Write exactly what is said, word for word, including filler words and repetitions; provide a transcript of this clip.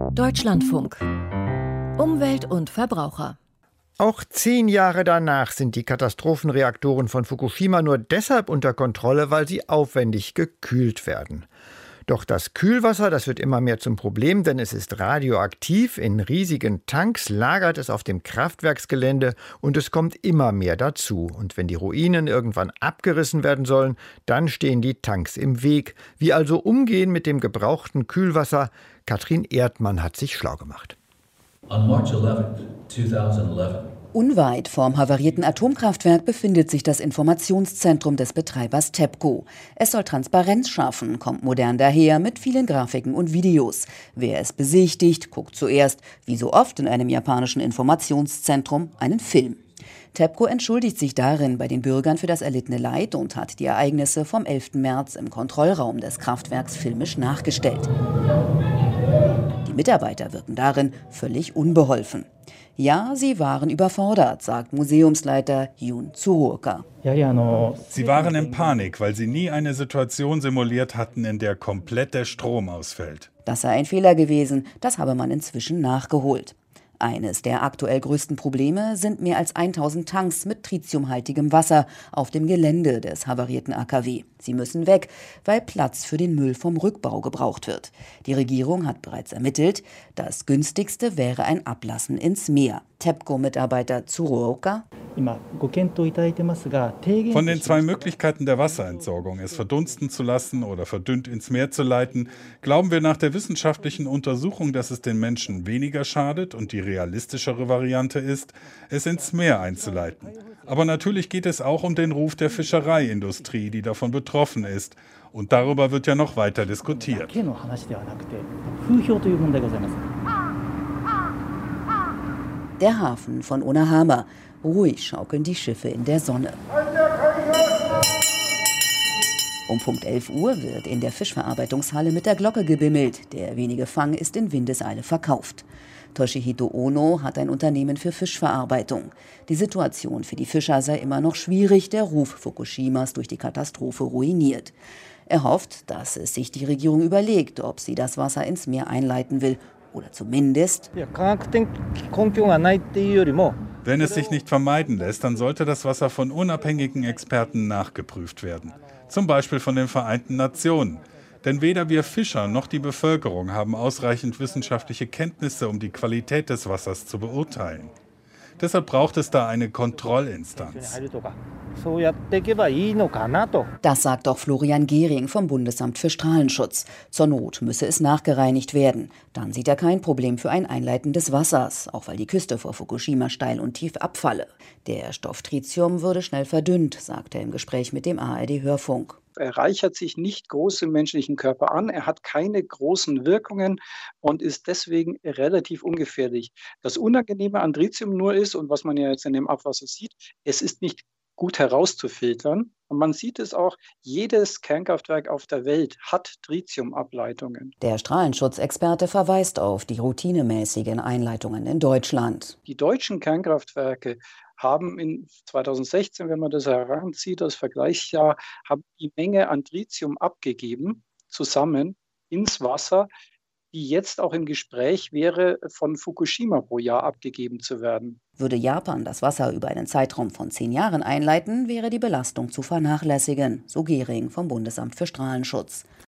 Deutschlandfunk. Umwelt und Verbraucher. Auch zehn Jahre danach sind die Katastrophenreaktoren von Fukushima nur deshalb unter Kontrolle, weil sie aufwendig gekühlt werden. Doch das Kühlwasser, das wird immer mehr zum Problem, denn es ist radioaktiv. In riesigen Tanks lagert es auf dem Kraftwerksgelände und es kommt immer mehr dazu. Und wenn die Ruinen irgendwann abgerissen werden sollen, dann stehen die Tanks im Weg. Wie also umgehen mit dem gebrauchten Kühlwasser? Katrin Erdmann hat sich schlau gemacht. On March eleventh, zweitausendelf. Unweit vom havarierten Atomkraftwerk befindet sich das Informationszentrum des Betreibers TEPCO. Es soll Transparenz schaffen, kommt modern daher mit vielen Grafiken und Videos. Wer es besichtigt, guckt zuerst, wie so oft in einem japanischen Informationszentrum, einen Film. TEPCO entschuldigt sich darin bei den Bürgern für das erlittene Leid und hat die Ereignisse vom elften März im Kontrollraum des Kraftwerks filmisch nachgestellt. Die Mitarbeiter wirken darin völlig unbeholfen. Ja, sie waren überfordert, sagt Museumsleiter Jun Tsuruoka. Sie waren in Panik, weil sie nie eine Situation simuliert hatten, in der komplett der Strom ausfällt. Das sei ein Fehler gewesen, das habe man inzwischen nachgeholt. Eines der aktuell größten Probleme sind mehr als tausend Tanks mit tritiumhaltigem Wasser auf dem Gelände des havarierten A K W. Sie müssen weg, weil Platz für den Müll vom Rückbau gebraucht wird. Die Regierung hat bereits ermittelt, das günstigste wäre ein Ablassen ins Meer. TEPCO-Mitarbeiter Tsuruoka. Von den zwei Möglichkeiten der Wasserentsorgung, es verdunsten zu lassen oder verdünnt ins Meer zu leiten, glauben wir nach der wissenschaftlichen Untersuchung, dass es den Menschen weniger schadet und die realistischere Variante ist, es ins Meer einzuleiten. Aber natürlich geht es auch um den Ruf der Fischereiindustrie, die davon betroffen ist. Und darüber wird ja noch weiter diskutiert. Der Hafen von Onahama. Ruhig schaukeln die Schiffe in der Sonne. Um Punkt elf Uhr wird in der Fischverarbeitungshalle mit der Glocke gebimmelt. Der wenige Fang ist in Windeseile verkauft. Toshihito Ono hat ein Unternehmen für Fischverarbeitung. Die Situation für die Fischer sei immer noch schwierig, der Ruf Fukushimas durch die Katastrophe ruiniert. Er hofft, dass es sich die Regierung überlegt, ob sie das Wasser ins Meer einleiten will. Oder zumindest... Wenn es sich nicht vermeiden lässt, dann sollte das Wasser von unabhängigen Experten nachgeprüft werden. Zum Beispiel von den Vereinten Nationen. Denn weder wir Fischer noch die Bevölkerung haben ausreichend wissenschaftliche Kenntnisse, um die Qualität des Wassers zu beurteilen. Deshalb braucht es da eine Kontrollinstanz. Das sagt auch Florian Gehring vom Bundesamt für Strahlenschutz. Zur Not müsse es nachgereinigt werden. Dann sieht er kein Problem für ein Einleiten des Wassers, auch weil die Küste vor Fukushima steil und tief abfalle. Der Stoff Tritium würde schnell verdünnt, sagt er im Gespräch mit dem A R D-Hörfunk. Er reichert sich nicht groß im menschlichen Körper an, er hat keine großen Wirkungen und ist deswegen relativ ungefährlich. Das Unangenehme an Tritium nur ist, und was man ja jetzt in dem Abwasser sieht, es ist nicht gut herauszufiltern. Und man sieht es auch, jedes Kernkraftwerk auf der Welt hat Tritiumableitungen. Der Strahlenschutzexperte verweist auf die routinemäßigen Einleitungen in Deutschland. Die deutschen Kernkraftwerke haben in zweitausendsechzehn, wenn man das heranzieht, das Vergleichsjahr, haben die Menge an Tritium abgegeben, zusammen ins Wasser, die jetzt auch im Gespräch wäre, von Fukushima pro Jahr abgegeben zu werden. Würde Japan das Wasser über einen Zeitraum von zehn Jahren einleiten, wäre die Belastung zu vernachlässigen, so Gehring vom Bundesamt für Strahlenschutz.